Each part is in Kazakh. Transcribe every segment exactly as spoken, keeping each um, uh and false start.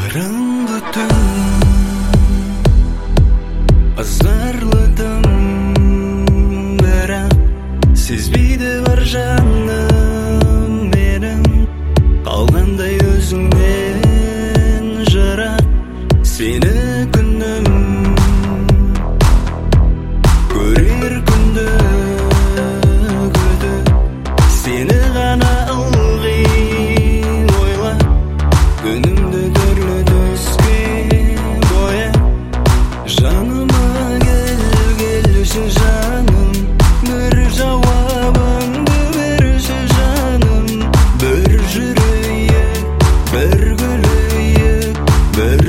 Караңғы түн азарлыдым, бірақ сезбейді бар жаным менің. Қалғандай өзіңнен жырақ сені күнім, көрер күнді күтіп сені ғана ылғи ойлап, күнімді түрлі түске бояп. Жаныма кел, келші жаным, бір жауабыңды берші жаным. Бір жүрейік, бір күлейік, бір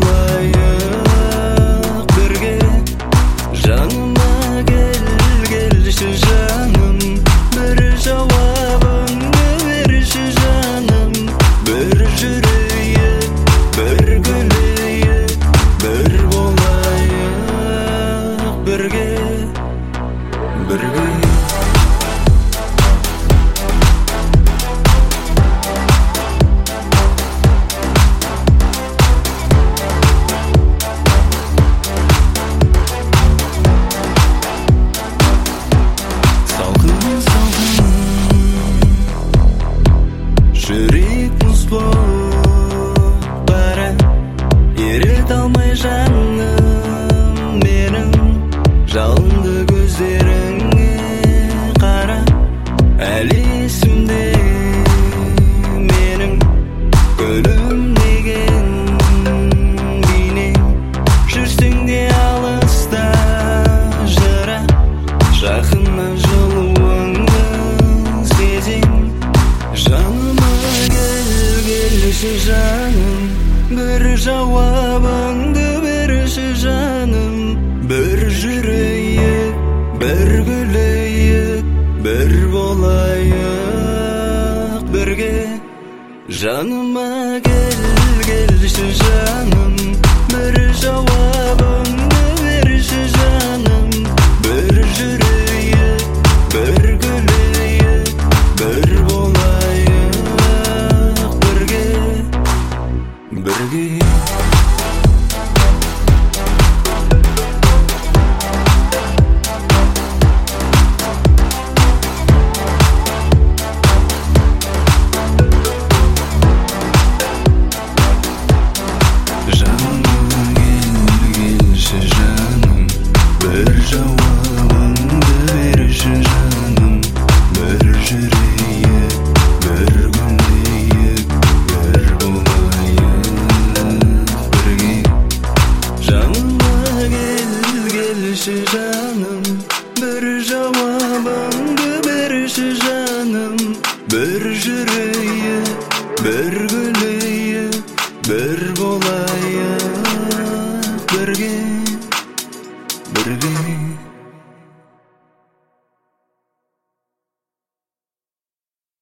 болайық бірге. Жаныма кел, келші жаным, бір жауабыңды берші жаным. Бір жүрейік, бір күлейік, бір болайық бірге, бірге. Жүрек мұз болып бара, еріт алмай жаным менің. Жалынды көздеріңе қара, әлі есімде менің күлімдеген бейнең. Жүрсең де алыста жырақ, жақыннан жылуыңды сезем. Жаныма кел, келші жаным, бір жауабыңды берші жаным. Бір жүрейік, бір күлейік, бір болайық бірге. Жаныма кел, келші жаным, бір жауабыңды берші жаным. Бір жүрейік, бір күлейік, бір болайық бірге, бірге. Жаныма кел, келші жаным, бір жауабыңды берші жаным. Бір жүрейік, бір күлейік, бір болайық бірге. Жаныма кел, келші жаным, бір жауабыңды берші жаным. Бір жүрейік, бір күлейік, бір болайық